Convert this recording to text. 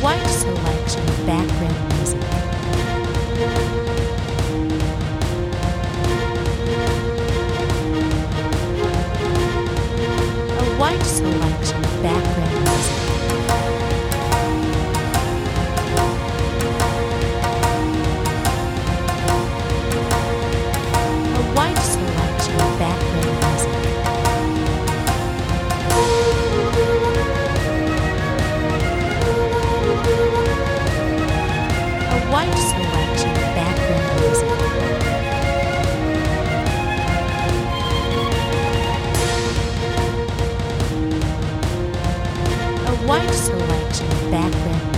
wide selection of background music. A wide selection of background music. A wide selection of background music. A wide selection of background music. A wide selection of background music.